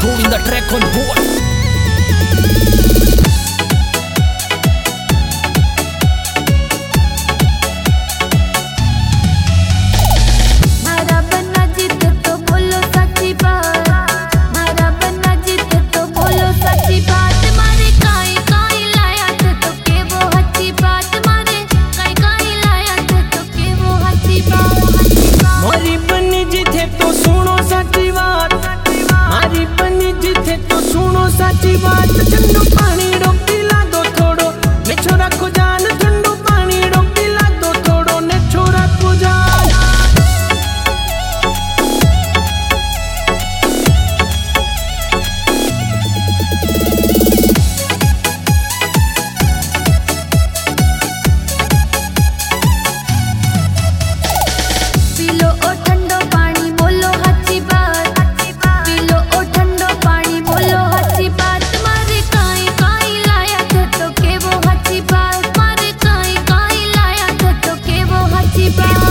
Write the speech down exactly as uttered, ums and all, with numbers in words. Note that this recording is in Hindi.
doing the track on board. साची बात ठंडू पानी डोक पिला दो थोड़ो ने छोरा को जान ठंडू पानी डोक पिला दो थोड़ो ने छोरा को जान पीलो ओ ठंडो पानी बोलो हची बात पीलो ओ ठंडो पानी बोलो हची बात मारे काई काई लाया थे तो के वो हची बात मारे काई काई लाया थे तो के वो हची बात।